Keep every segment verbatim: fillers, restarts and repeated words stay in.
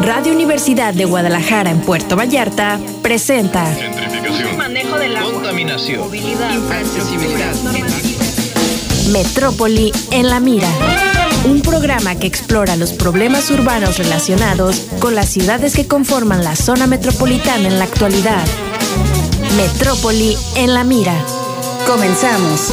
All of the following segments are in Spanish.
Radio Universidad de Guadalajara en Puerto Vallarta presenta Gentrificación, manejo del agua, contaminación, movilidad, accesibilidad, Metrópoli en la Mira. Un programa que explora los problemas urbanos relacionados con las ciudades que conforman la zona metropolitana en la actualidad. Metrópoli en la Mira. Comenzamos.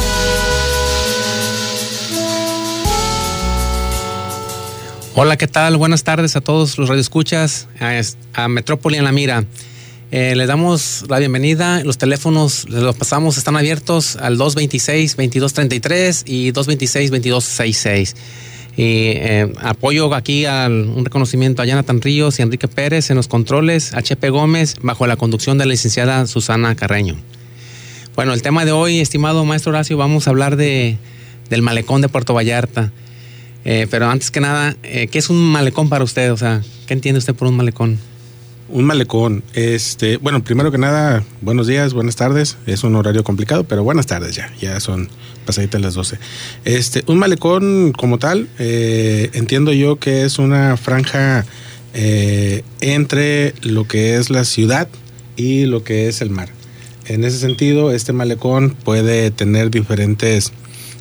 Hola, ¿qué tal? Buenas tardes a todos los radioescuchas a, a Metrópoli en la Mira. Eh, les damos la bienvenida. Los teléfonos les los pasamos, están abiertos al dos veintiséis, veintidós treinta y tres y dos veintiséis, veintidós sesenta y seis. Y eh, apoyo aquí a un reconocimiento a Jonathan Ríos y Enrique Pérez en los controles, a Chepe Gómez, bajo la conducción de la licenciada Susana Carreño. Bueno, el tema de hoy, estimado maestro Horacio, vamos a hablar de, del malecón de Puerto Vallarta. Eh, pero antes que nada, eh, ¿qué es un malecón para usted? O sea, ¿qué entiende usted por un malecón? Un malecón, este, bueno, primero que nada, buenos días, buenas tardes. Es un horario complicado, pero buenas tardes ya, ya son pasaditas las doce. Este, un malecón como tal, eh, entiendo yo que es una franja eh, entre lo que es la ciudad y lo que es el mar. En ese sentido, este malecón puede tener diferentes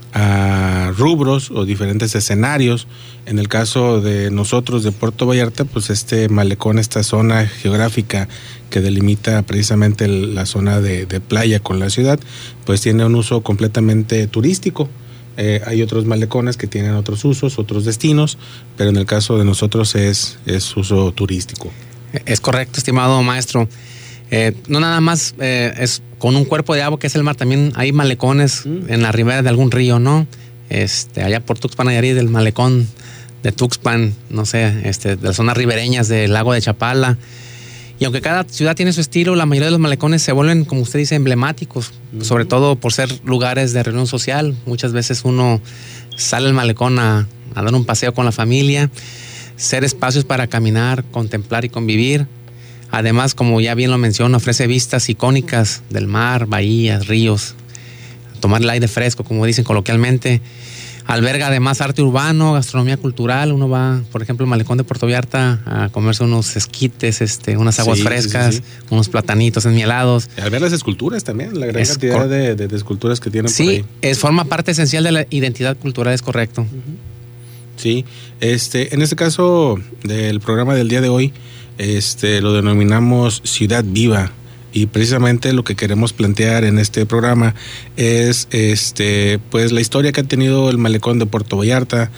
a rubros o diferentes escenarios. En el caso de nosotros de Puerto Vallarta, pues este malecón, esta zona geográfica que delimita precisamente el, la zona de, de playa con la ciudad, pues tiene un uso completamente turístico. Eh, hay otros malecones que tienen otros usos, otros destinos, pero en el caso de nosotros es, es uso turístico. Es correcto, estimado maestro. Eh, no nada más eh, es con un cuerpo de agua que es el mar, también hay malecones mm. en la ribera de algún río, ¿no? Este, allá por Tuxpan, Nayarit, del malecón de Tuxpan, no sé, este, de las zonas ribereñas del lago de Chapala. Y aunque cada ciudad tiene su estilo, la mayoría de los malecones se vuelven, como usted dice, emblemáticos, mm. sobre todo por ser lugares de reunión social. Muchas veces uno sale al malecón a, a dar un paseo con la familia, ser espacios para caminar, contemplar y convivir. Además, como ya bien lo menciono, ofrece vistas icónicas del mar, bahías, ríos, tomar el aire fresco, como dicen coloquialmente. Alberga además arte urbano, gastronomía cultural. Uno va, por ejemplo, al malecón de Puerto Vallarta a comerse unos esquites, este, unas aguas sí, frescas, sí, sí, sí. unos platanitos enmielados. Y al ver las esculturas también, la gran es cantidad cor- de, de, de esculturas que tienen sí, por ahí. Sí, es forma parte esencial de la identidad cultural, es correcto. Uh-huh. Sí, este, en este caso del programa del día de hoy, Este, lo denominamos Ciudad Viva, y precisamente lo que queremos plantear en este programa es este, pues la historia que ha tenido el malecón de Puerto Vallarta,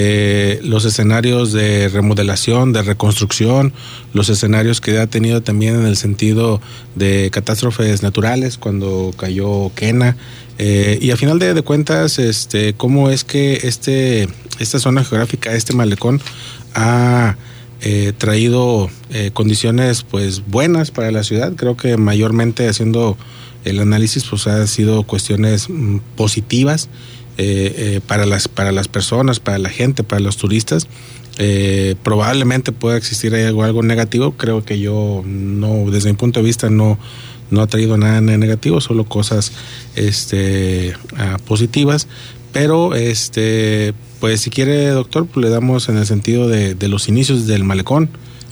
eh, los escenarios de remodelación, de reconstrucción, los escenarios que ha tenido también en el sentido de catástrofes naturales, cuando cayó Quena, eh, y a final de, de cuentas, este, cómo es que este, esta zona geográfica, este malecón, ha Eh, traído eh, condiciones pues buenas para la ciudad. Creo que mayormente haciendo el análisis pues ha sido cuestiones mm, positivas eh, eh, para las para las personas, para la gente, para los turistas. Eh, probablemente pueda existir algo, algo negativo. Creo que yo no, desde mi punto de vista no no ha traído nada negativo, solo cosas este uh, positivas. Pero este pues si quiere, doctor, pues le damos en el sentido de, de los inicios del malecón.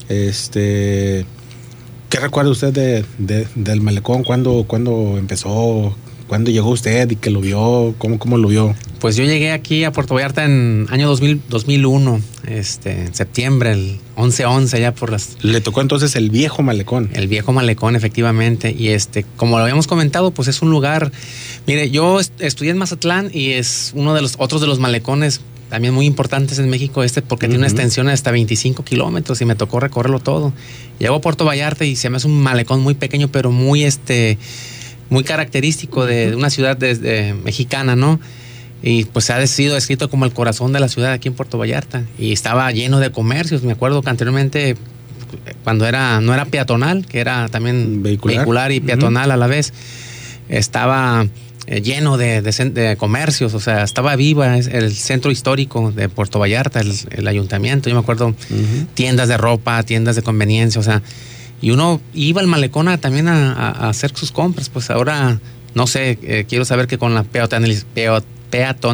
Este, ¿qué recuerda usted de, de, del malecón? ¿Cuándo, cuándo empezó? ¿Cuándo llegó usted y que lo vio? ¿Cómo, cómo lo vio? Pues yo llegué aquí a Puerto Vallarta en año dos mil, dos mil uno, este, en septiembre, el once once, allá por las... Le tocó entonces el viejo malecón. El viejo malecón, efectivamente. Y este, como lo habíamos comentado, pues es un lugar... Mire, yo est- estudié en Mazatlán y es uno de los otros de los malecones también muy importantes en México, este, porque uh-huh. tiene una extensión de hasta veinticinco kilómetros y me tocó recorrerlo todo. Llego a Puerto Vallarta y se me hace un malecón muy pequeño, pero muy este... muy característico de, de una ciudad de, de, mexicana, ¿no? Y pues ha sido descrito como el corazón de la ciudad aquí en Puerto Vallarta. Y estaba lleno de comercios. Me acuerdo que anteriormente, cuando era no era peatonal, que era también vehicular, vehicular y peatonal uh-huh. a la vez, estaba eh, lleno de, de, de comercios. O sea, estaba viva el centro histórico de Puerto Vallarta, el, el ayuntamiento. Yo me acuerdo uh-huh. tiendas de ropa, tiendas de conveniencia, o sea... Y uno iba al malecón a, también a, a hacer sus compras. Pues ahora, no sé, eh, quiero saber que con la peatonaliz-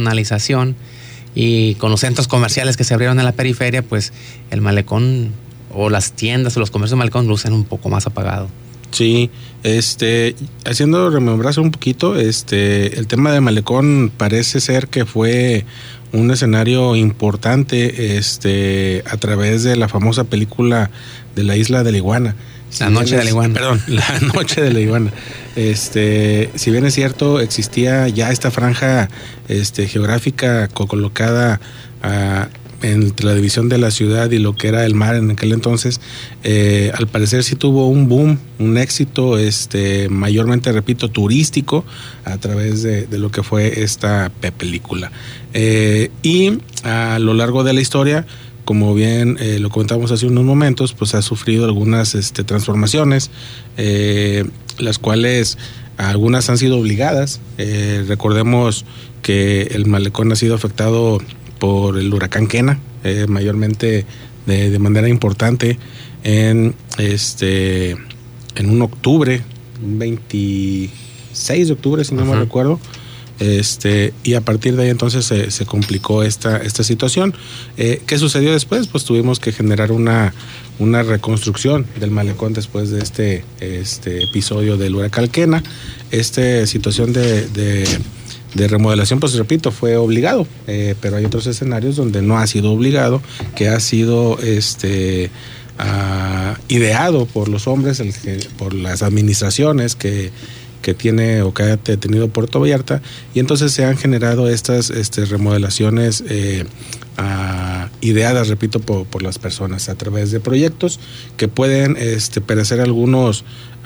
peatonalización y con los centros comerciales que se abrieron en la periferia, pues el malecón o las tiendas o los comercios de Malecón lucen un poco más apagado. Sí, este, haciendo remembrarse un poquito, este, el tema de Malecón parece ser que fue un escenario importante, este, a través de la famosa película de la Isla de la Iguana. La si Noche de la Iguana. Perdón, La Noche de la Iguana. Este, si bien es cierto, existía ya esta franja, este, geográfica co- colocada a entre la división de la ciudad y lo que era el mar en aquel entonces, eh, al parecer sí tuvo un boom, un éxito, este, mayormente, repito, turístico, a través de, de lo que fue esta película. Eh, y a lo largo de la historia, como bien eh, lo comentamos hace unos momentos, pues ha sufrido algunas este, transformaciones, eh, las cuales algunas han sido obligadas. Eh, recordemos que el Malecón ha sido afectado por el huracán Kena, eh, mayormente de, de manera importante en este en un octubre, un veintiséis de octubre, si no me recuerdo. Este, y a partir de ahí entonces se, se complicó esta, esta situación. Eh, ¿Qué sucedió después? Pues tuvimos que generar una, una reconstrucción del Malecón después de este, este episodio del huracán Kena. Esta situación de, de de remodelación, pues repito, fue obligado, eh, pero hay otros escenarios donde no ha sido obligado, que ha sido este uh, ideado por los hombres, el, por las administraciones que, que tiene o que ha tenido Puerto Vallarta, y entonces se han generado estas este, remodelaciones eh, uh, ideadas, repito, por, por las personas a través de proyectos que pueden este, parecer algunos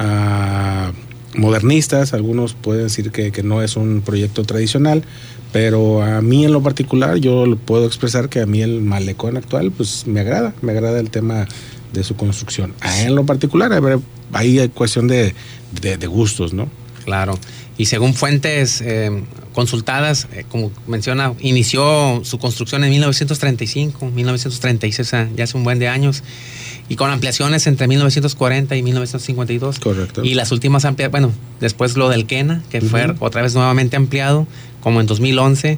uh, modernistas, algunos pueden decir que, que no es un proyecto tradicional, pero a mí en lo particular yo puedo expresar que a mí el Malecón actual pues me agrada, me agrada el tema de su construcción. A en lo particular ahí hay cuestión de, de, de gustos, ¿no? Claro, y según fuentes eh, consultadas, eh, como menciona, inició su construcción en mil novecientos treinta y cinco, mil novecientos treinta y seis, o sea, ya hace un buen de años, y con ampliaciones entre mil novecientos cuarenta y mil novecientos cincuenta y dos. Correcto. Y las últimas ampliaciones, bueno, después lo del Kena, que uh-huh. fue otra vez nuevamente ampliado, como en dos mil once,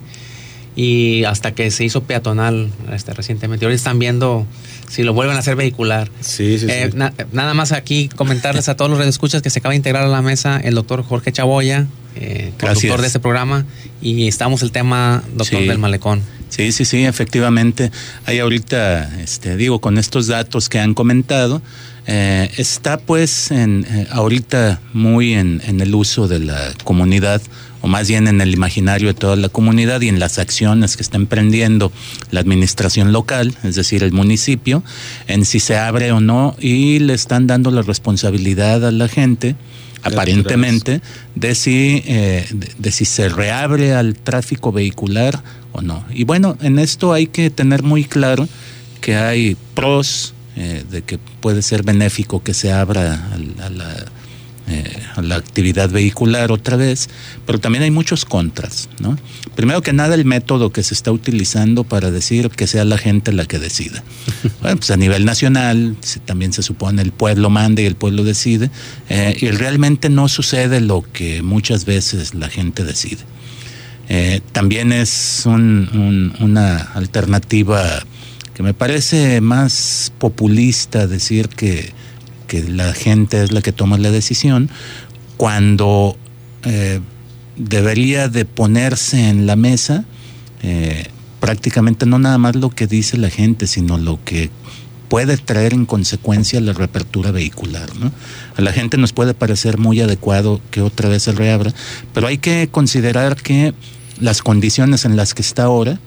y hasta que se hizo peatonal este, recientemente. Ahora están viendo si lo vuelven a hacer vehicular. Sí, sí, eh, sí. Na- nada más aquí comentarles a todos los radioescuchas que se acaba de integrar a la mesa el doctor Jorge Chaboya, eh, conductor de este programa, y estamos el tema, doctor, sí. del Malecón. Sí, sí, sí, efectivamente. Hay ahorita, este, digo, con estos datos que han comentado, eh, está pues en, eh, ahorita muy en, en el uso de la comunidad, o más bien en el imaginario de toda la comunidad y en las acciones que está emprendiendo la administración local, es decir, el municipio, en si se abre o no, y le están dando la responsabilidad a la gente, aparentemente, de si, eh, de, de si se reabre al tráfico vehicular o no. Y bueno, en esto hay que tener muy claro que hay pros eh, de que puede ser benéfico que se abra a, a la Eh, a la actividad vehicular otra vez, pero también hay muchos contras, ¿no? Primero que nada, el método que se está utilizando para decir que sea la gente la que decida. Bueno, pues a nivel nacional se, también se supone el pueblo manda y el pueblo decide, eh, y realmente no sucede lo que muchas veces la gente decide. Eh, también es un, un, una alternativa que me parece más populista decir que que la gente es la que toma la decisión, cuando eh, debería de ponerse en la mesa eh, prácticamente no nada más lo que dice la gente, sino lo que puede traer en consecuencia la reapertura vehicular, ¿no? A la gente nos puede parecer muy adecuado que otra vez se reabra, pero hay que considerar que las condiciones en las que está ahora,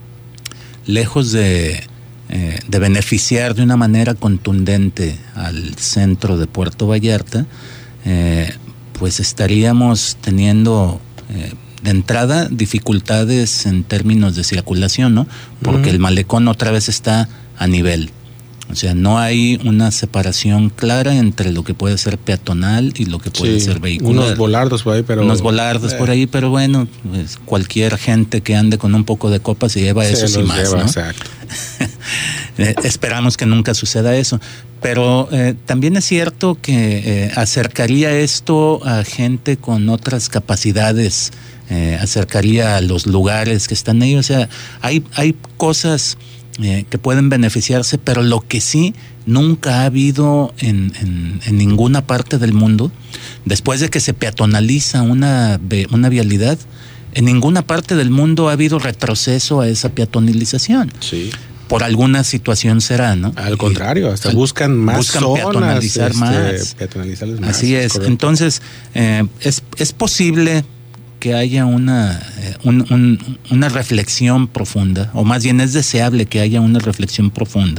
lejos de Eh, de beneficiar de una manera contundente al centro de Puerto Vallarta, eh, pues estaríamos teniendo eh, de entrada dificultades en términos de circulación, ¿no? Porque uh-huh. el Malecón otra vez está a nivel. O sea, no hay una separación clara entre lo que puede ser peatonal y lo que puede sí, ser vehicular. Unos volardos por ahí, pero... Unos volardos eh. por ahí, pero bueno, pues cualquier gente que ande con un poco de copa se lleva se eso y más, lleva, ¿no? Exacto. eh, esperamos que nunca suceda eso. Pero eh, también es cierto que eh, acercaría esto a gente con otras capacidades, eh, acercaría a los lugares que están ahí. O sea, hay, hay cosas eh, que pueden beneficiarse, pero lo que sí nunca ha habido en, en, en ninguna parte del mundo, después de que se peatonaliza una, una vialidad, en ninguna parte del mundo ha habido retroceso a esa peatonalización. Sí. Por alguna situación será, ¿no? Al contrario, hasta al, buscan más buscan zonas, peatonalizar este, más. Peatonalizarles más. Así es. Correcto. Entonces, eh, es, es posible que haya una, eh, un, un, una reflexión profunda, o más bien es deseable que haya una reflexión profunda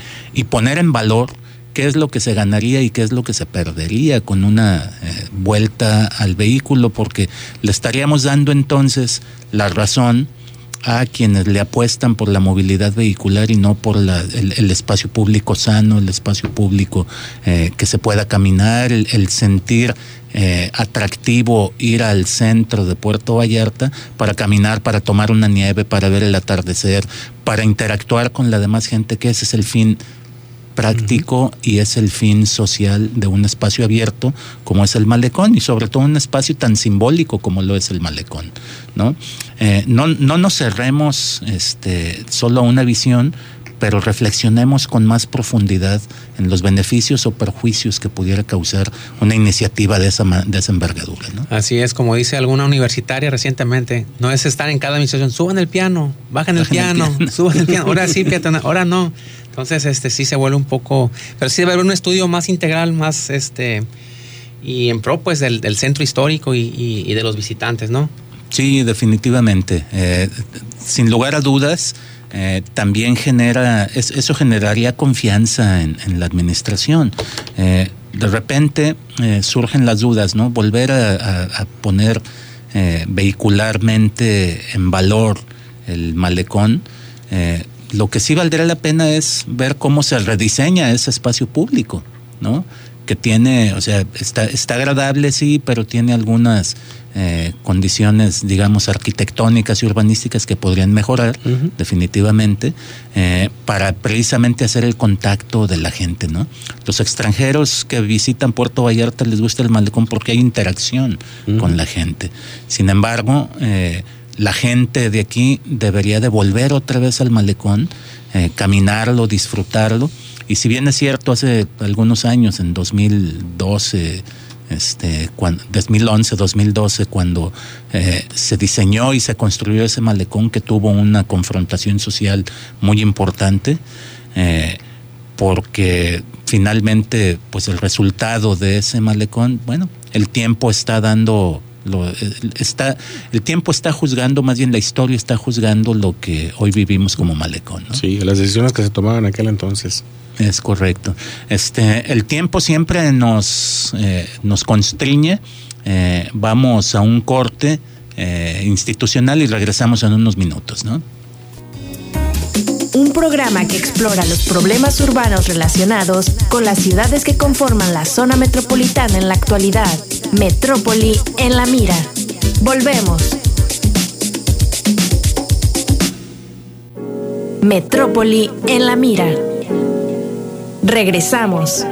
y poner en valor qué es lo que se ganaría y qué es lo que se perdería con una eh, vuelta al vehículo, porque le estaríamos dando entonces la razón a quienes le apuestan por la movilidad vehicular y no por la, el, el espacio público sano, el espacio público eh, que se pueda caminar, el, el sentir eh, atractivo ir al centro de Puerto Vallarta para caminar, para tomar una nieve, para ver el atardecer, para interactuar con la demás gente, que ese es el fin práctico uh-huh. y es el fin social de un espacio abierto como es el malecón, y sobre todo un espacio tan simbólico como lo es el malecón, ¿no? Eh, no, no nos cerremos este, solo a una visión, pero reflexionemos con más profundidad en los beneficios o perjuicios que pudiera causar una iniciativa de esa, de esa envergadura, ¿no? Así es, como dice alguna universitaria recientemente, no es estar en cada administración, suban el piano, bajen el piano, el piano. suban el piano, ahora sí, peatona, ahora no. Entonces, este sí se vuelve un poco, pero sí debe haber un estudio más integral, más este, y en pro pues del, del centro histórico y, y, y de los visitantes, ¿no? Sí, definitivamente. Eh, sin lugar a dudas, eh, también genera, es, eso generaría confianza en, en la administración. Eh, de repente eh, surgen las dudas, ¿no? Volver a, a, a poner eh, vehicularmente en valor el malecón. Eh, lo que sí valdría la pena es ver cómo se rediseña ese espacio público, ¿no? Que tiene, o sea, está, está agradable, sí, pero tiene algunas eh, condiciones, digamos, arquitectónicas y urbanísticas que podrían mejorar, uh-huh. definitivamente, eh, para precisamente hacer el contacto de la gente, ¿no? Los extranjeros que visitan Puerto Vallarta les gusta el malecón porque hay interacción uh-huh. con la gente. Sin embargo, eh, la gente de aquí debería de volver otra vez al malecón, eh, caminarlo, disfrutarlo. Y si bien es cierto, hace algunos años, en dos mil doce, este, cuando, dos mil once, dos mil doce, cuando eh, se diseñó y se construyó ese malecón que tuvo una confrontación social muy importante, eh, porque finalmente, pues el resultado de ese malecón, bueno, el tiempo está dando... Lo, está, el tiempo está juzgando, más bien la historia está juzgando lo que hoy vivimos como malecón, ¿no? Sí, las decisiones que se tomaban en aquel entonces. Es correcto. Este, el tiempo siempre nos, eh, nos constriñe. Eh, vamos a un corte eh, institucional y regresamos en unos minutos, ¿no? Un programa que explora los problemas urbanos relacionados con las ciudades que conforman la zona metropolitana en la actualidad. Metrópoli en la mira. Volvemos. Metrópoli en la mira. Regresamos.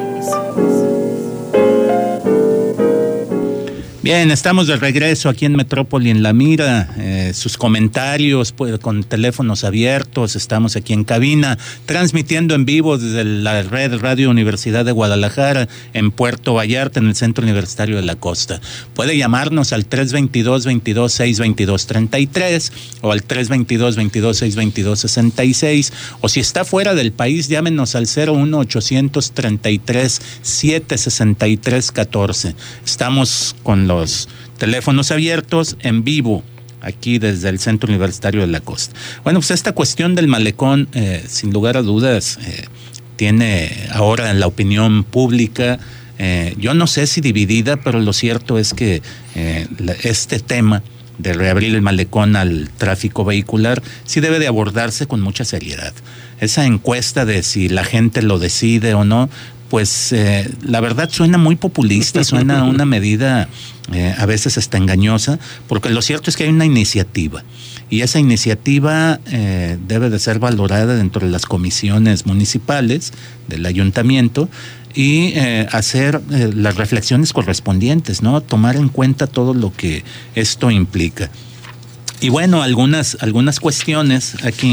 Bien, estamos de regreso aquí en Metrópoli en la mira. Eh, sus comentarios pues, con teléfonos abiertos. Estamos aquí en cabina transmitiendo en vivo desde la red Radio Universidad de Guadalajara en Puerto Vallarta, en el Centro Universitario de la Costa. Puede llamarnos al tres veintidós, veintidós, seiscientos veintidós, treinta y tres o al tres veintidós, veintidós, seiscientos veintidós, sesenta y seis, o si está fuera del país, llámenos al cero uno ochocientos treinta y tres, siete sesenta y tres, catorce. Estamos con los los teléfonos abiertos en vivo aquí desde el Centro Universitario de la Costa. Bueno, pues esta cuestión del malecón, eh, sin lugar a dudas, eh, tiene ahora en la opinión pública, eh, yo no sé si dividida, pero lo cierto es que eh, la, este tema de reabrir el malecón al tráfico vehicular sí debe de abordarse con mucha seriedad. Esa encuesta de si la gente lo decide o no, pues eh, la verdad suena muy populista, suena a una medida eh, a veces hasta engañosa, porque lo cierto es que hay una iniciativa y esa iniciativa eh, debe de ser valorada dentro de las comisiones municipales del ayuntamiento y eh, hacer eh, las reflexiones correspondientes, ¿no? Tomar en cuenta todo lo que esto implica. Y bueno, algunas, algunas cuestiones aquí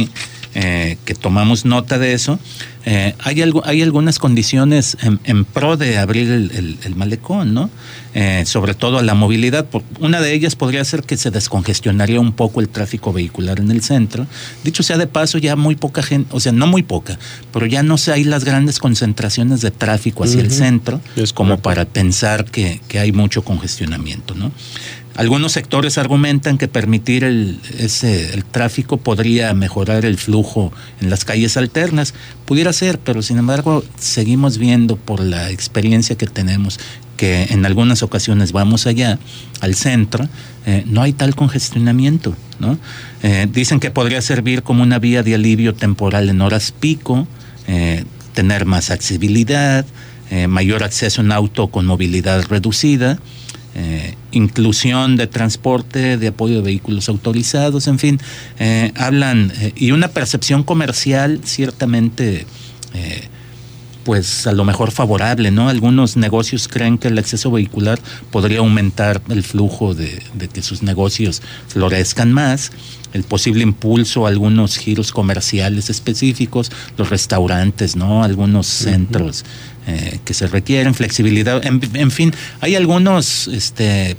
eh, que tomamos nota de eso. Eh, hay, algo, hay algunas condiciones en, en pro de abrir el, el, el malecón, ¿no? Eh, sobre todo a la movilidad. Una de ellas podría ser que se descongestionaría un poco el tráfico vehicular en el centro. Dicho sea de paso, ya muy poca gente, o sea, no muy poca, pero ya no sé, hay las grandes concentraciones de tráfico hacia uh-huh. el centro, es como correcto. Para pensar que, que hay mucho congestionamiento, ¿no? Algunos sectores argumentan que permitir el, ese, el tráfico podría mejorar el flujo en las calles alternas. Pudiera ser, pero sin embargo seguimos viendo por la experiencia que tenemos que en algunas ocasiones vamos allá, al centro, eh, no hay tal congestionamiento, ¿no? Eh, dicen que podría servir como una vía de alivio temporal en horas pico, eh, tener más accesibilidad, eh, mayor acceso en auto con movilidad reducida, Eh, inclusión de transporte, de apoyo de vehículos autorizados, en fin, eh, hablan, eh, y una percepción comercial ciertamente, eh, pues a lo mejor favorable, ¿no? Algunos negocios creen que el acceso vehicular podría aumentar el flujo de, de que sus negocios florezcan más, el posible impulso a algunos giros comerciales específicos, los restaurantes, ¿no? Algunos centros eh, que se requieren, flexibilidad, en, en fin, hay algunos este,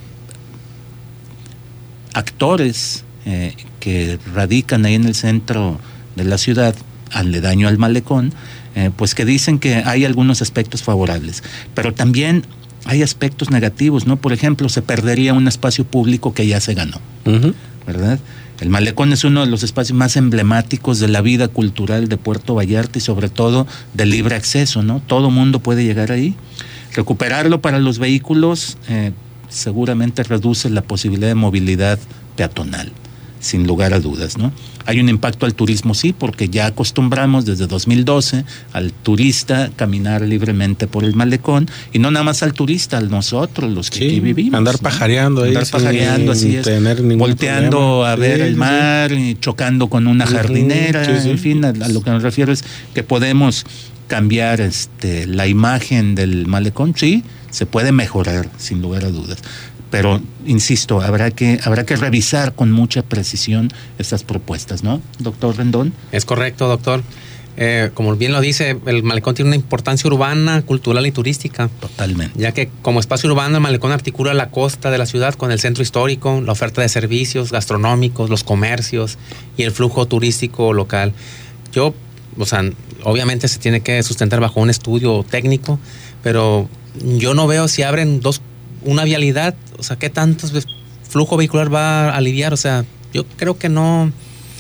actores eh, que radican ahí en el centro de la ciudad, aledaño al malecón, eh, pues que dicen que hay algunos aspectos favorables, pero también hay aspectos negativos, ¿no? Por ejemplo, se perdería un espacio público que ya se ganó, uh-huh. ¿verdad? El malecón es uno de los espacios más emblemáticos de la vida cultural de Puerto Vallarta y sobre todo de libre acceso, ¿no? Todo mundo puede llegar ahí. Recuperarlo para los vehículos eh, seguramente reduce la posibilidad de movilidad peatonal, sin lugar a dudas, ¿no? Hay un impacto al turismo, sí, porque ya acostumbramos desde dos mil doce al turista caminar libremente por el malecón, y no nada más al turista, a nosotros, los que sí, aquí vivimos. Andar ¿no? pajareando ahí. Andar pajareando, así es. Volteando problema. a ver sí, el mar, sí. y chocando con una uh-huh. jardinera, sí, sí. en fin, a, a lo que me refiero es que podemos cambiar este la imagen del malecón, sí, se puede mejorar, sin lugar a dudas. Pero, insisto, habrá que habrá que revisar con mucha precisión estas propuestas, ¿no, doctor Rendón? Es correcto, doctor. Eh, como bien lo dice, el malecón tiene una importancia urbana, cultural y turística. Totalmente. Ya que como espacio urbano, el malecón articula la costa de la ciudad con el centro histórico, la oferta de servicios gastronómicos, los comercios y el flujo turístico local. Yo, o sea, obviamente se tiene que sustentar bajo un estudio técnico, pero yo no veo si abren dos una vialidad, o sea, ¿qué tantos flujo vehicular va a aliviar? O sea, yo creo que no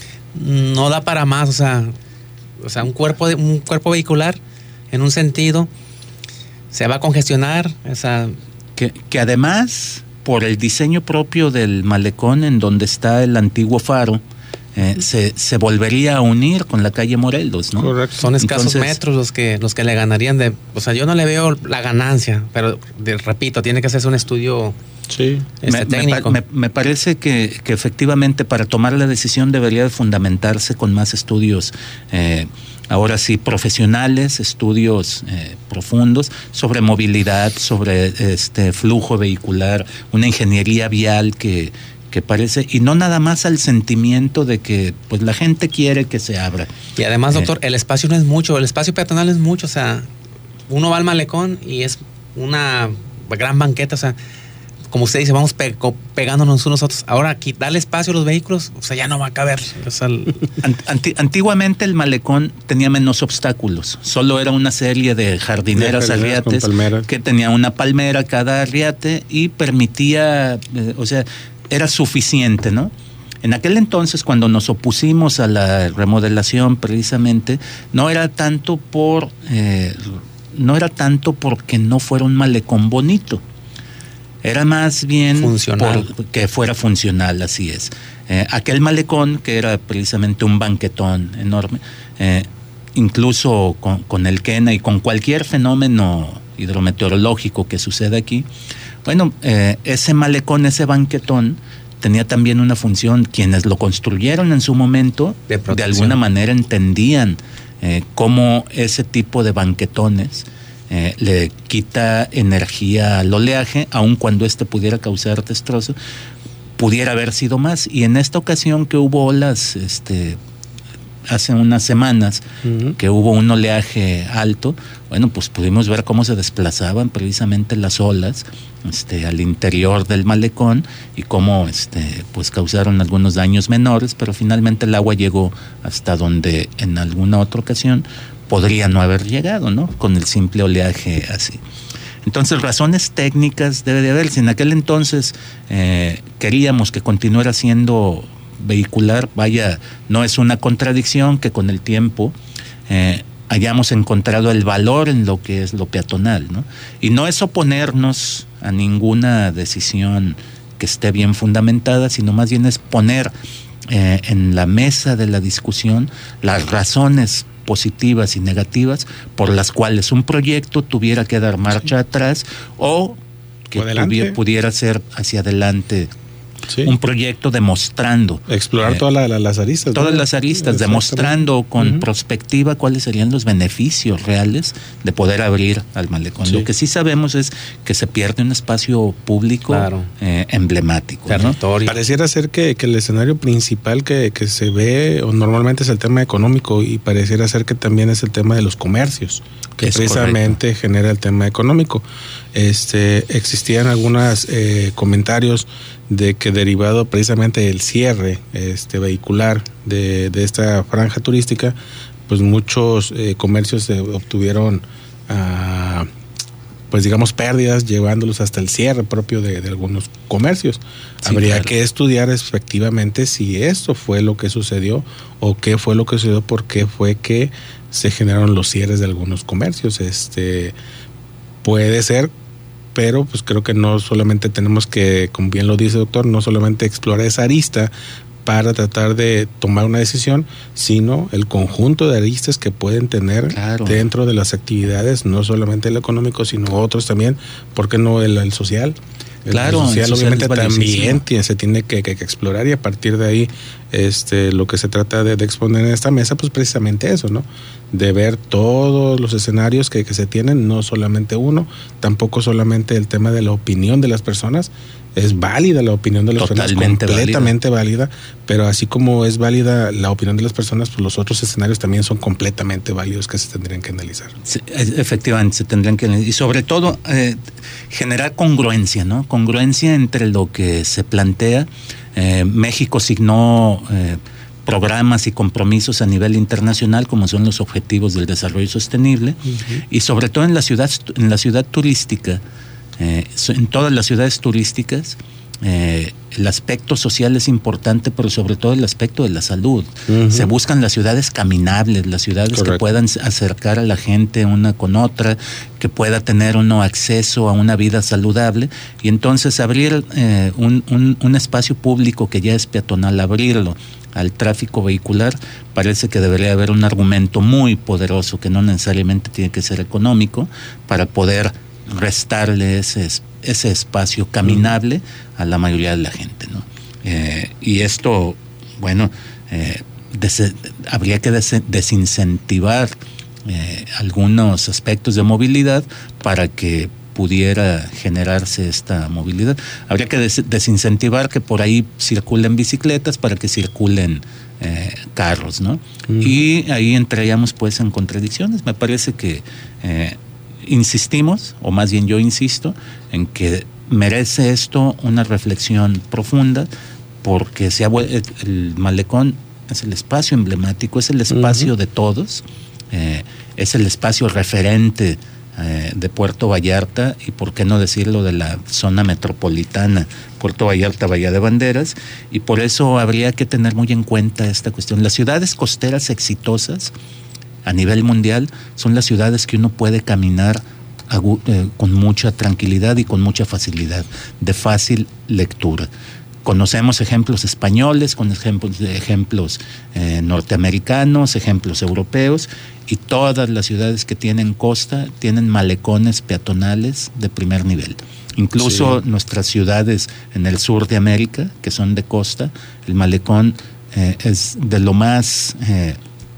no da para más, o sea, o sea, un cuerpo de, un cuerpo vehicular en un sentido se va a congestionar, o sea, que, que además por el diseño propio del malecón en donde está el antiguo faro, Eh, se, se volvería a unir con la calle Morelos, ¿no? Correcto. Son escasos Entonces, metros los que los que le ganarían de, o sea, yo no le veo la ganancia, pero de, repito, tiene que hacerse un estudio sí. este, me, técnico. Me, me parece que, que efectivamente para tomar la decisión debería de fundamentarse con más estudios, eh, ahora sí, profesionales, estudios eh, profundos sobre movilidad, sobre este flujo vehicular, una ingeniería vial que que parece, y no nada más al sentimiento de que pues la gente quiere que se abra. Y además, doctor, eh, el espacio no es mucho, el espacio peatonal es mucho, o sea, uno va al malecón y es una gran banqueta, o sea, como usted dice, vamos pe- pegándonos unos a otros. Ahora aquí, darle espacio a los vehículos, o sea, ya no va a caber. O sea, el... Anti- antiguamente el malecón tenía menos obstáculos, solo era una serie de jardineras de arriates que tenía una palmera cada arriate y permitía, eh, o sea, era suficiente, ¿no? En aquel entonces, cuando nos opusimos a la remodelación, precisamente, no era tanto por, eh, no era tanto porque no fuera un malecón bonito, era más bien funcional. Por que fuera funcional, así es. Eh, aquel malecón, que era precisamente un banquetón enorme, eh, incluso con, con el Quena y con cualquier fenómeno hidrometeorológico que suceda aquí, bueno, eh, ese malecón, ese banquetón, tenía también una función. Quienes lo construyeron en su momento, de, de alguna manera entendían eh, cómo ese tipo de banquetones eh, le quita energía al oleaje, aun cuando éste pudiera causar destrozo, pudiera haber sido más. Y en esta ocasión que hubo olas este, hace unas semanas Uh-huh. que hubo un oleaje alto, bueno, pues pudimos ver cómo se desplazaban precisamente las olas este, al interior del malecón y cómo este, pues causaron algunos daños menores, pero finalmente el agua llegó hasta donde en alguna otra ocasión podría no haber llegado, ¿no? Con el simple oleaje así. Entonces, razones técnicas debe de haber. Si en aquel entonces eh, queríamos que continuara siendo vehicular, vaya, no es una contradicción que con el tiempo eh, hayamos encontrado el valor en lo que es lo peatonal, ¿no? Y no es oponernos a ninguna decisión que esté bien fundamentada, sino más bien es poner eh, en la mesa de la discusión las razones positivas y negativas por las cuales un proyecto tuviera que dar marcha sí. atrás o que tuviera, pudiera ser hacia adelante. Sí. Un proyecto demostrando explorar eh, todas la, la, las aristas todas ¿no? las aristas, demostrando con uh-huh. perspectiva cuáles serían los beneficios reales de poder abrir al malecón. Sí. Lo que sí sabemos es que se pierde un espacio público claro. eh, emblemático, territorio. ¿no? Pareciera ser que, que el escenario principal que, que se ve o normalmente es el tema económico y pareciera ser que también es el tema de los comercios que es precisamente correcto. Genera el tema económico. Este, existían algunos eh, comentarios de que derivado precisamente del cierre este, vehicular de, de esta franja turística, pues muchos eh, comercios eh, obtuvieron, uh, pues digamos, pérdidas, llevándolos hasta el cierre propio de, de algunos comercios. Sí, Habría claro. que estudiar efectivamente si esto fue lo que sucedió o qué fue lo que sucedió, por qué fue que se generaron los cierres de algunos comercios. Este, puede ser, pero pues creo que no solamente tenemos que, como bien lo dice el doctor, no solamente explorar esa arista para tratar de tomar una decisión, sino el conjunto de aristas que pueden tener claro. dentro de las actividades, no solamente el económico, sino otros también, ¿por qué no el, el social? El claro, social, el obviamente social también tiene, se tiene que, que, que explorar y a partir de ahí este, lo que se trata de, de exponer en esta mesa, pues precisamente eso, ¿no? De ver todos los escenarios que, que se tienen, no solamente uno, tampoco solamente el tema de la opinión de las personas. Es válida la opinión de las Totalmente personas, completamente válida. válida, pero así como es válida la opinión de las personas, pues los otros escenarios también son completamente válidos que se tendrían que analizar. Sí, efectivamente, se tendrían que analizar. Y sobre todo, eh, generar congruencia, ¿no? Congruencia entre lo que se plantea. Eh, México signó eh, programas y compromisos a nivel internacional, como son los Objetivos del Desarrollo Sostenible, uh-huh. y sobre todo en la ciudad, en la ciudad turística. Eh, en todas las ciudades turísticas eh, el aspecto social es importante, pero sobre todo el aspecto de la salud. Uh-huh. Se buscan las ciudades caminables, las ciudades Correcto. Que puedan acercar a la gente una con otra, que pueda tener uno acceso a una vida saludable, y entonces abrir eh, un, un, un espacio público que ya es peatonal, abrirlo al tráfico vehicular, parece que debería haber un argumento muy poderoso que no necesariamente tiene que ser económico para poder restarle ese, ese espacio caminable a la mayoría de la gente, ¿no? Eh, y esto, bueno, eh, des, habría que des, desincentivar eh, algunos aspectos de movilidad para que pudiera generarse esta movilidad. Habría que des, desincentivar que por ahí circulen bicicletas para que circulen eh, carros, ¿no? Uh-huh. Y ahí entraríamos pues en contradicciones. Me parece que eh, insistimos, o más bien yo insisto, en que merece esto una reflexión profunda, porque se ha, el malecón es el espacio emblemático, es el espacio uh-huh. de todos, eh, es el espacio referente eh, de Puerto Vallarta y por qué no decirlo de la zona metropolitana, Puerto Vallarta, Bahía de Banderas, y por eso habría que tener muy en cuenta esta cuestión. Las ciudades costeras exitosas a nivel mundial son las ciudades que uno puede caminar a, eh, con mucha tranquilidad y con mucha facilidad, de fácil lectura. Conocemos ejemplos españoles, con ejemplos de ejemplos eh, norteamericanos, ejemplos europeos, y todas las ciudades que tienen costa tienen malecones peatonales de primer nivel. Incluso sí. nuestras ciudades en el sur de América, que son de costa, el malecón eh, es de lo más eh,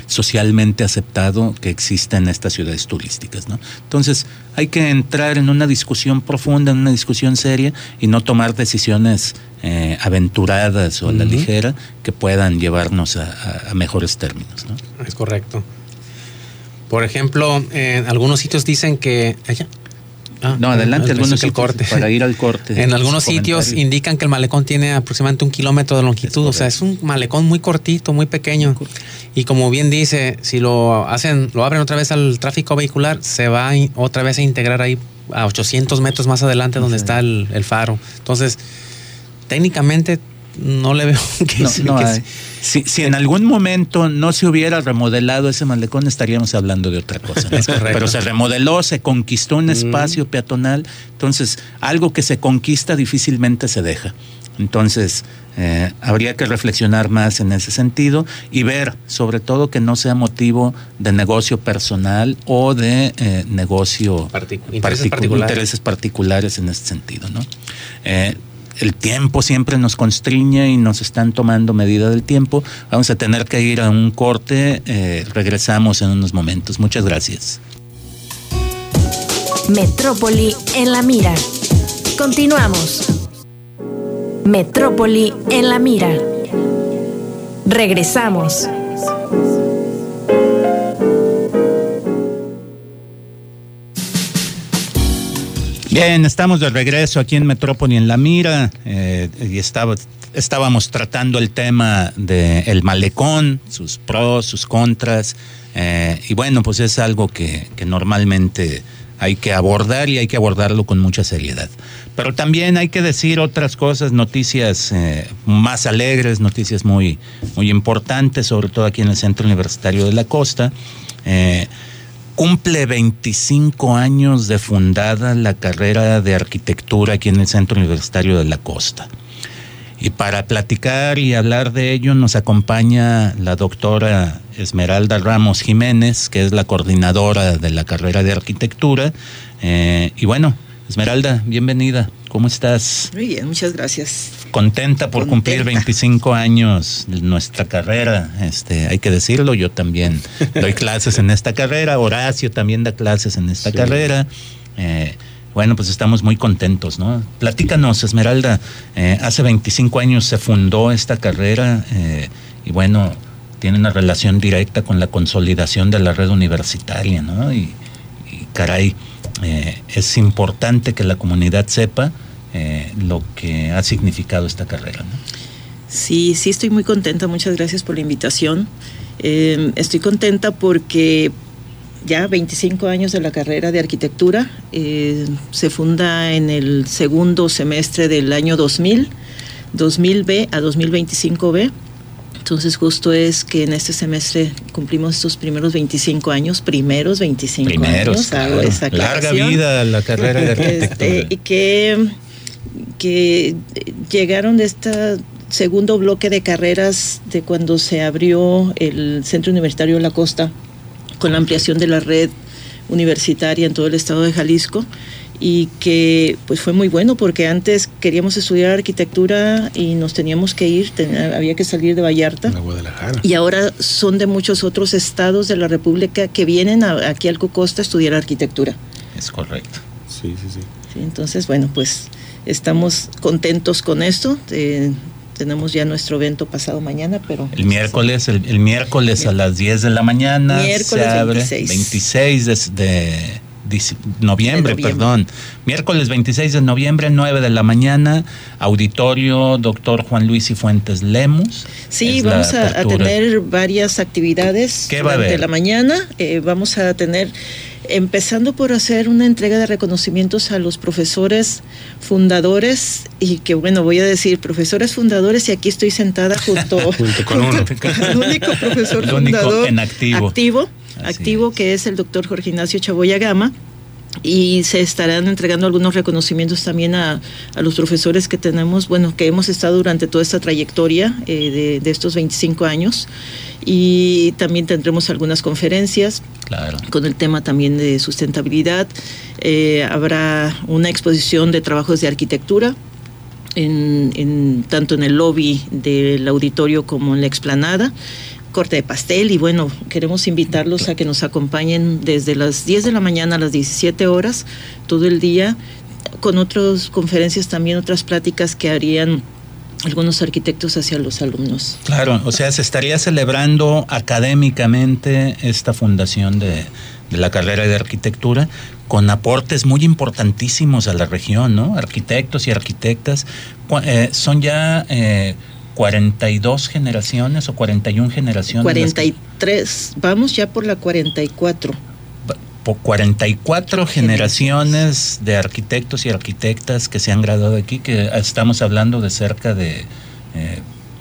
socialmente aceptado que existe en estas ciudades turísticas, ¿no? Entonces, hay que entrar en una discusión profunda, en una discusión seria y no tomar decisiones eh, aventuradas o a la uh-huh. ligera que puedan llevarnos a, a, a mejores términos, ¿no? Es correcto. Por ejemplo, en algunos sitios dicen que... ¿Allá? Ah, no, adelante, algunos sitios, corte. Para ir al corte. En algunos sitios indican que el malecón tiene aproximadamente un kilómetro de longitud, o sea, es un malecón muy cortito, muy pequeño. Y como bien dice, si lo hacen, lo abren otra vez al tráfico vehicular, se va a, otra vez a integrar ahí a ochocientos metros más adelante donde sí. está el, el faro. Entonces, técnicamente no le veo que, no, se, no que hay. Si, si en algún momento no se hubiera remodelado ese malecón, estaríamos hablando de otra cosa, ¿no? Pero se remodeló, se conquistó un espacio mm. peatonal. Entonces, algo que se conquista difícilmente se deja. Entonces, eh, habría que reflexionar más en ese sentido y ver, sobre todo, que no sea motivo de negocio personal o de eh, negocio Particu- particu- intereses, particulares. intereses particulares en ese sentido, ¿no? Eh, El tiempo siempre nos constriñe y nos están tomando medida del tiempo. Vamos a tener que ir a un corte. Eh, regresamos en unos momentos. Muchas gracias. Metrópoli en la mira. Continuamos. Metrópoli en la mira. Regresamos. Bien, estamos de regreso aquí en Metrópoli en la mira eh, y estaba, estábamos tratando el tema del malecón, sus pros, sus contras, eh, y bueno, pues es algo que, que normalmente hay que abordar y hay que abordarlo con mucha seriedad. Pero también hay que decir otras cosas, noticias eh, más alegres, noticias muy, muy importantes, sobre todo aquí en el Centro Universitario de la Costa. Eh, Cumple veinticinco años de fundada la carrera de arquitectura aquí en el Centro Universitario de la Costa. Y para platicar y hablar de ello nos acompaña la doctora Esmeralda Ramos Jiménez, que es la coordinadora de la carrera de arquitectura. Eh, y bueno, Esmeralda, bienvenida. ¿Cómo estás? Muy bien, muchas gracias. Contenta por Contenta. cumplir veinticinco años de nuestra carrera, este, hay que decirlo, yo también doy clases en esta carrera, Horacio también da clases en esta sí. carrera, eh, bueno, pues estamos muy contentos, ¿no? Platícanos, Esmeralda, eh, hace veinticinco años se fundó esta carrera eh, y bueno, tiene una relación directa con la consolidación de la red universitaria, ¿no? Y, y caray, eh, es importante que la comunidad sepa Eh, lo que ha significado esta carrera, ¿no? Sí, sí estoy muy contenta, muchas gracias por la invitación. Eh, estoy contenta porque ya veinticinco años de la carrera de arquitectura, eh, se funda en el segundo semestre del año dos mil, dos mil B a dos mil veinticinco B. Entonces justo es que en este semestre cumplimos estos primeros veinticinco años, primeros veinticinco primeros, años. Claro. Hago esa Larga vida la carrera de arquitectura. Este, y que... que llegaron de este segundo bloque de carreras de cuando se abrió el Centro Universitario de la Costa con la ampliación de la red universitaria en todo el estado de Jalisco, y que pues fue muy bueno porque antes queríamos estudiar arquitectura y nos teníamos que ir, ten, había que salir de Vallarta, y ahora son de muchos otros estados de la República que vienen a, aquí al Cocosta a estudiar arquitectura. Es correcto. Sí, sí, sí. Sí, entonces, bueno, pues estamos contentos con esto. Eh, tenemos ya nuestro evento pasado mañana, pero... El miércoles, el, el miércoles a las diez de la mañana miércoles se abre, veintiséis. veintiséis de, de, de noviembre, de noviembre, perdón. Miércoles veintiséis de noviembre, nueve de la mañana, auditorio Doctor Juan Luis y Fuentes Lemus. Sí, vamos a, a tener varias actividades ¿Qué va a haber? durante la mañana. Eh, vamos a tener... Empezando por hacer una entrega de reconocimientos a los profesores fundadores, y que bueno, voy a decir profesores fundadores, y aquí estoy sentada junto, junto con uno. el único profesor el único fundador en activo, activo, activo es. que es el doctor Jorge Ignacio Chaboya Gama, y se estarán entregando algunos reconocimientos también a, a los profesores que tenemos, bueno, que hemos estado durante toda esta trayectoria eh, de, de estos veinticinco años, y también tendremos algunas conferencias. Claro. Con el tema también de sustentabilidad. Eh, habrá una exposición de trabajos de arquitectura, en, en, tanto en el lobby del auditorio como en la explanada, corte de pastel y bueno, queremos invitarlos a que nos acompañen desde las diez de la mañana a las diecisiete horas, todo el día, con otras conferencias también, otras pláticas que harían algunos arquitectos hacia los alumnos. Claro, o sea, se estaría celebrando académicamente esta fundación de, de la carrera de arquitectura con aportes muy importantísimos a la región, ¿no? Arquitectos y arquitectas, eh, son ya eh, cuarenta y dos generaciones o cuarenta y una generaciones. cuarenta y tres, que, vamos ya por la cuarenta y cuatro. Por cuarenta y cuatro generaciones de arquitectos y arquitectas que se han graduado aquí, que estamos hablando de cerca de... Eh,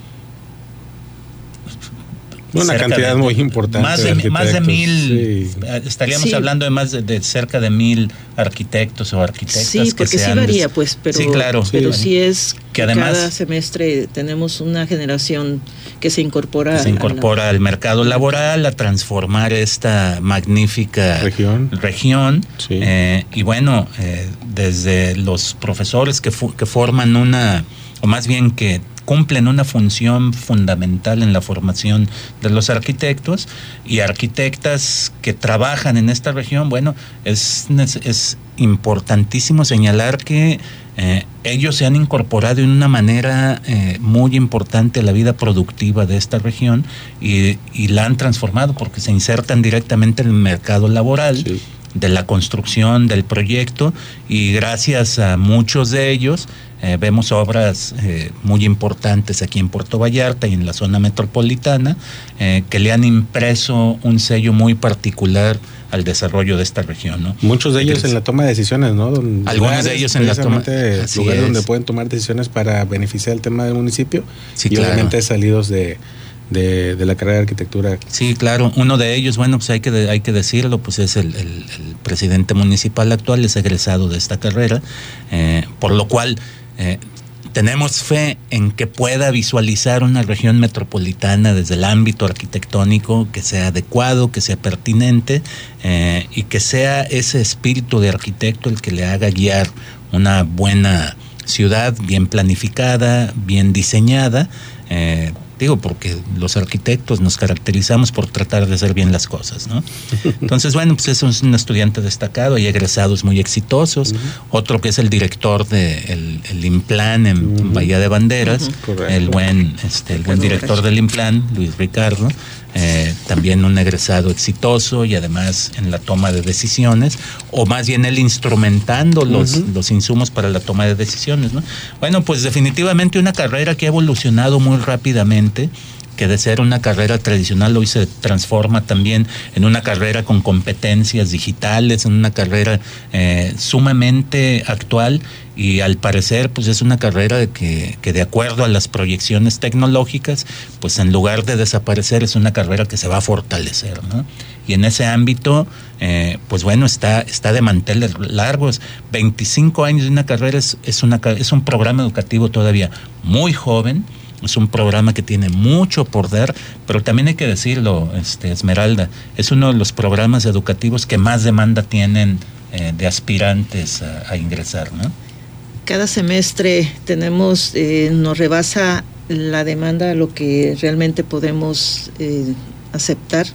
una cantidad de, muy importante. Más de, de más de mil, sí. estaríamos sí. hablando de más de, de cerca de mil arquitectos o arquitectas. Sí, porque que sí sean, varía, pues, pero sí, claro, pero sí, sí es que además cada semestre tenemos una generación que se incorpora. Que se incorpora la, al mercado laboral, a transformar esta magnífica región. región sí. eh, y bueno, eh, desde los profesores que, fu- que forman una, o más bien que cumplen una función fundamental en la formación de los arquitectos y arquitectas que trabajan en esta región. Bueno, es, es importantísimo señalar que eh, ellos se han incorporado de una manera eh, muy importante a la vida productiva de esta región y, y la han transformado porque se insertan directamente en el mercado laboral. Sí. De la construcción del proyecto y gracias a muchos de ellos eh, vemos obras eh, muy importantes aquí en Puerto Vallarta y en la zona metropolitana eh, que le han impreso un sello muy particular al desarrollo de esta región, ¿no? Muchos de ellos Entonces, en la toma de decisiones, ¿no? Donde algunos lugares, de ellos en la toma lugares es. donde pueden tomar decisiones para beneficiar el tema del municipio sí, y claro. obviamente salidos de De, de la carrera de arquitectura. Sí, claro. Uno de ellos, bueno, pues hay que hay que decirlo, pues es el, el, el presidente municipal actual, es egresado de esta carrera, eh, por lo cual eh, tenemos fe en que pueda visualizar una región metropolitana desde el ámbito arquitectónico que sea adecuado, que sea pertinente eh, y que sea ese espíritu de arquitecto el que le haga guiar una buena ciudad bien planificada, bien diseñada. Eh, Digo, porque los arquitectos nos caracterizamos por tratar de hacer bien las cosas, ¿no? Entonces, bueno, pues es un estudiante destacado, hay egresados muy exitosos. Uh-huh. Otro que es el director de el, el IMPLAN en uh-huh. Bahía de Banderas, uh-huh. el buen, este, el buen director del IMPLAN, Luis Ricardo. Eh, también un egresado exitoso y además en la toma de decisiones, o más bien él instrumentando los, uh-huh. los insumos para la toma de decisiones, ¿no? Bueno, pues definitivamente una carrera que ha evolucionado muy rápidamente, que de ser una carrera tradicional hoy se transforma también en una carrera con competencias digitales, en una carrera eh, sumamente actual y al parecer pues es una carrera que, que de acuerdo a las proyecciones tecnológicas pues en lugar de desaparecer es una carrera que se va a fortalecer, ¿no? Y en ese ámbito eh, pues bueno está está de manteles largos. veinticinco años de una carrera es, es, una, es un programa educativo todavía muy joven. Es un programa que tiene mucho por dar, pero también hay que decirlo, este, Esmeralda, es uno de los programas educativos que más demanda tienen eh, de aspirantes a, a ingresar, ¿no? Cada semestre tenemos, eh, nos rebasa la demanda a lo que realmente podemos eh, aceptar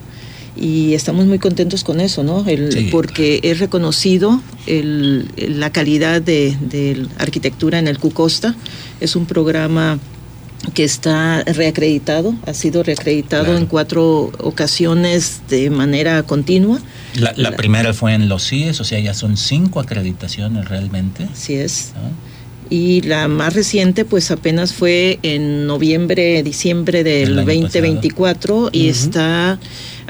y estamos muy contentos con eso, ¿no? El, sí, porque claro. es reconocido el, la calidad de, de arquitectura en el CUCOSTA, es un programa que está reacreditado, ha sido reacreditado claro. en cuatro ocasiones de manera continua. La, la, la primera fue en los C I E S, o sea, ya son cinco acreditaciones realmente. Así es. ¿Ah? Y la más reciente, pues apenas fue en noviembre, diciembre del veinte veinticuatro pasado. Y uh-huh. está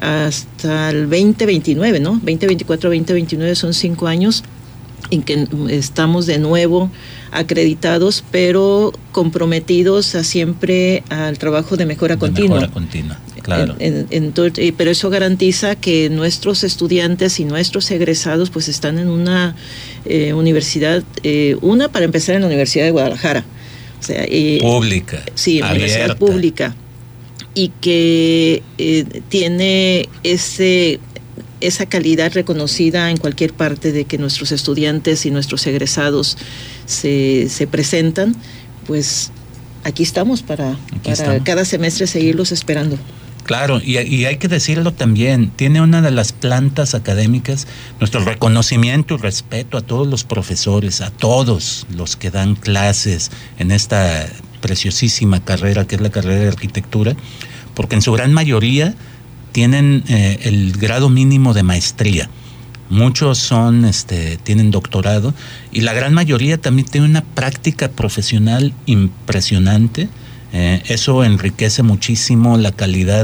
hasta el veinte veintinueve, ¿no? veinte veinticuatro, veinte veintinueve son cinco años en que estamos de nuevo acreditados, pero comprometidos a siempre al trabajo de mejora de continua. Mejora continua, claro. En, en, en, pero eso garantiza que nuestros estudiantes y nuestros egresados pues están en una eh, universidad, eh, una para empezar en la Universidad de Guadalajara. O sea, eh, pública. Sí, abierta. Universidad pública. Y que eh, tiene ese... esa calidad reconocida en cualquier parte de que nuestros estudiantes y nuestros egresados se, se presentan, pues aquí estamos para, aquí para estamos. cada semestre seguirlos esperando. Claro, y, y hay que decirlo también, tiene una de las plantas académicas, nuestro reconocimiento y respeto a todos los profesores, a todos los que dan clases en esta preciosísima carrera que es la carrera de arquitectura, porque en su gran mayoría tienen eh, el grado mínimo de maestría. Muchos son, este, tienen doctorado y la gran mayoría también tiene una práctica profesional impresionante. Eh, eso enriquece muchísimo la calidad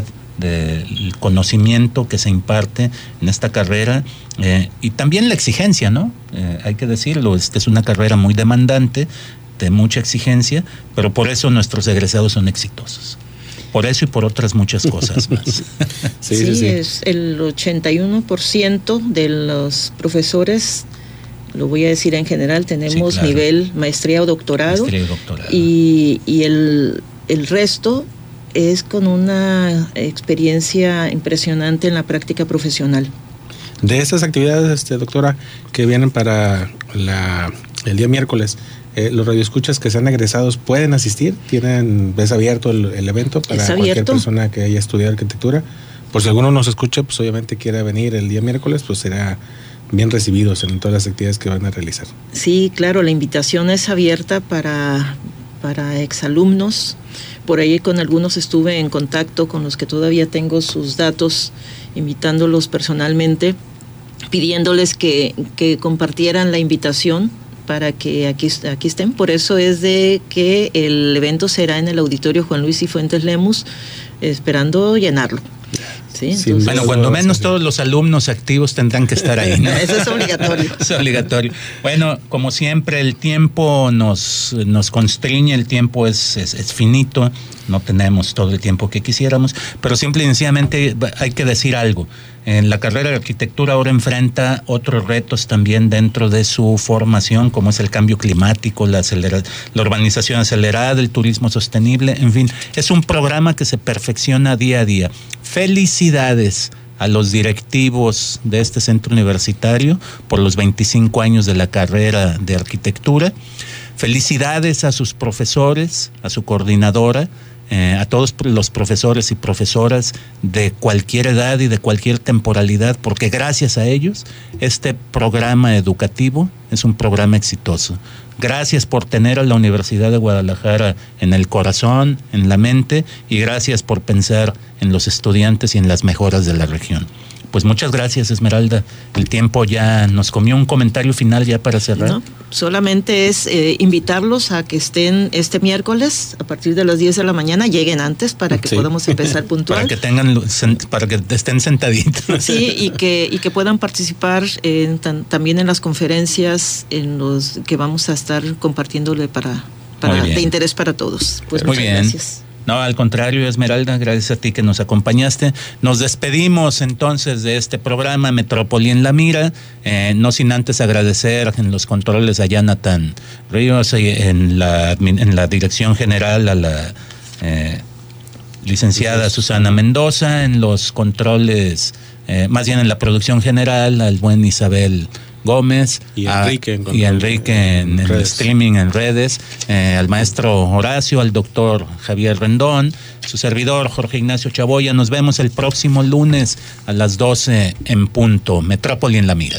del conocimiento que se imparte en esta carrera eh, y también la exigencia, ¿no? Eh, hay que decirlo, esta es una carrera muy demandante, de mucha exigencia, pero por eso nuestros egresados son exitosos. Por eso y por otras muchas cosas más. sí, sí, sí, sí. Es el ochenta y uno por ciento de los profesores, lo voy a decir en general, tenemos Sí, claro. nivel maestría o doctorado. Maestría y doctorado. Y, y el, el resto es con una experiencia impresionante en la práctica profesional. De estas actividades, este, doctora, que vienen para la, el día miércoles, eh, los radioescuchas que sean egresados pueden asistir, tienen, ¿es abierto el, el evento para ¿Es cualquier abierto? persona que haya estudiado arquitectura? Por si alguno nos escucha, pues obviamente quiera venir el día miércoles, pues será bien recibidos en todas las actividades que van a realizar. Sí, claro, la invitación es abierta para, para exalumnos. Por ahí con algunos estuve en contacto, con los que todavía tengo sus datos, invitándolos personalmente, pidiéndoles que, que compartieran la invitación para que aquí, aquí estén. Por eso es de que el evento será en el Auditorio Juan Luis Cifuentes Lemus, esperando llenarlo. Sí, Sí, entonces, Bueno, cuando menos todos los alumnos activos tendrán que estar ahí, ¿no? Eso es obligatorio. Es obligatorio. Bueno, como siempre, el tiempo nos, nos constriñe, el tiempo es, es, es finito, no tenemos todo el tiempo que quisiéramos, pero simple y sencillamente hay que decir algo. En la carrera de arquitectura ahora enfrenta otros retos también dentro de su formación, como es el cambio climático, la, acelera, la urbanización acelerada, el turismo sostenible, en fin, es un programa que se perfecciona día a día. Felicidades a los directivos de este centro universitario por los veinticinco años de la carrera de arquitectura. Felicidades a sus profesores, a su coordinadora, eh, a todos los profesores y profesoras de cualquier edad y de cualquier temporalidad, porque gracias a ellos este programa educativo es un programa exitoso. Gracias por tener a la Universidad de Guadalajara en el corazón, en la mente, y gracias por pensar en los estudiantes y en las mejoras de la región. Pues muchas gracias, Esmeralda. El tiempo ya nos comió. Un comentario final ya para cerrar. No, solamente es eh, invitarlos a que estén este miércoles a partir de las diez de la mañana, lleguen antes para que Sí. podamos empezar puntual. Para que tengan, para que estén sentaditos. Sí, y que, y que puedan participar en, tan, también en las conferencias en los que vamos a estar compartiéndole para, para de interés para todos. Pues Muy muchas bien. gracias. No, al contrario, Esmeralda, gracias a ti que nos acompañaste. Nos despedimos entonces de este programa Metrópoli en la Mira, eh, no sin antes agradecer en los controles a Jonathan Ríos, en la, en la dirección general a la eh, licenciada Susana Mendoza, en los controles, eh, más bien en la producción general, al buen Isabel Gómez y a, Enrique en, y Enrique en, en el streaming, en redes, eh, al maestro Horacio, al doctor Javier Rendón, su servidor Jorge Ignacio Chaboya. Nos vemos el próximo lunes a las doce en punto. Metrópoli en la Mira.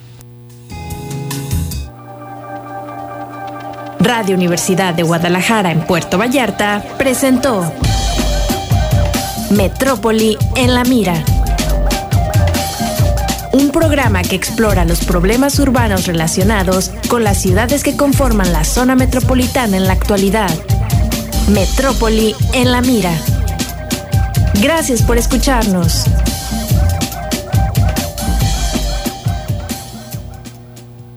Radio Universidad de Guadalajara en Puerto Vallarta presentó Metrópoli en la Mira. Un programa que explora los problemas urbanos relacionados con las ciudades que conforman la zona metropolitana en la actualidad. Metrópoli en la Mira. Gracias por escucharnos.